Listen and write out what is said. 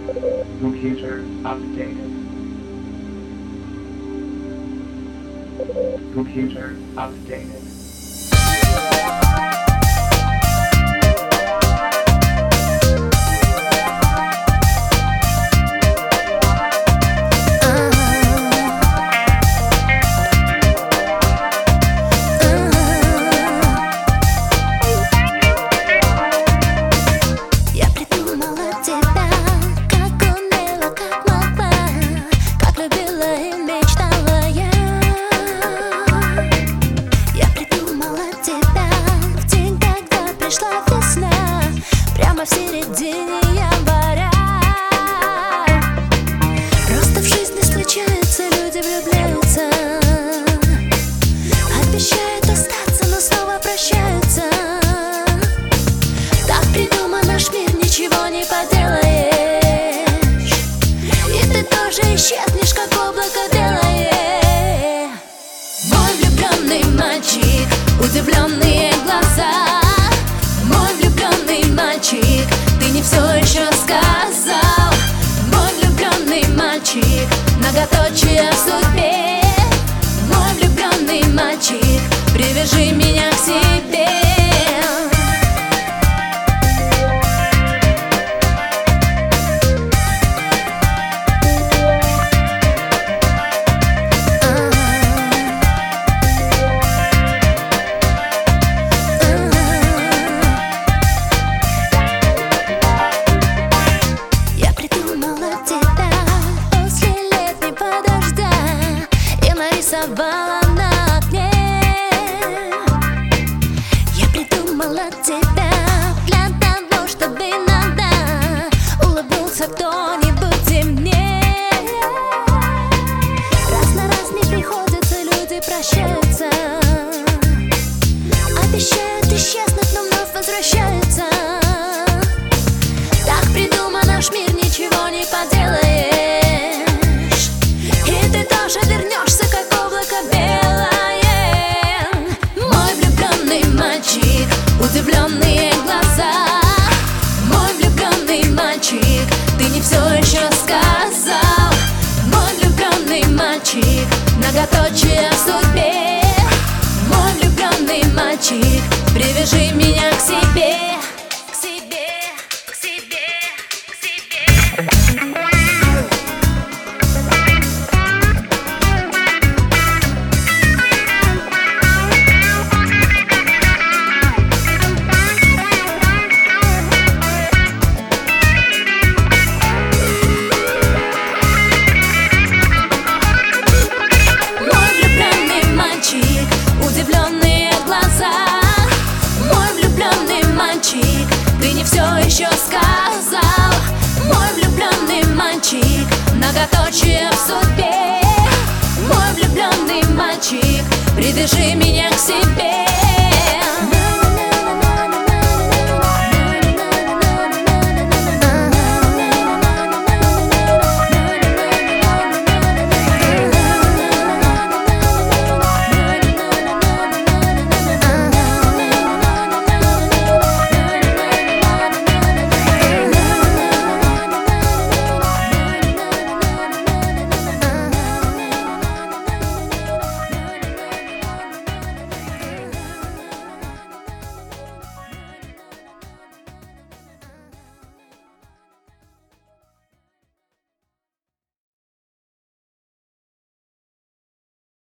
Computer updated. Computer updated. Пришла весна, прямо в середине января. Просто в жизни случается, люди влюбляются, обещают остаться, но снова прощаются. Так придуман наш мир, ничего не поделаешь, и ты тоже исчезнешь, как облако белое. Мой влюбленный мальчик, удивленные глаза. Ты не все еще сказал. Мой влюбленный мальчик, многоточие в судьбе. Мой влюбленный мальчик, привяжи меня к себе. Нарисовала на окне. Я придумала тебя для того, чтобы иногда улыбнулся кто-нибудь и мне. Раз на раз не приходится, люди прощаются, обещают исчезнуть, но вновь возвращаются. Так придуман наш мир, ничего не поделаешь, и ты тоже вернешься, как белое. Мой влюбленный мальчик, удивленные глаза. Мой влюбленный мальчик, ты не все еще сказал. Мой влюбленный мальчик, многоточие в судьбе. Мой влюбленный мальчик, привяжи меня к себе. К себе, к себе, к себе. Удивленные глаза. Мой влюбленный мальчик, ты не все еще сказал. Мой влюбленный мальчик, многоточие в судьбе. Мой влюбленный мальчик, привяжи меня к себе.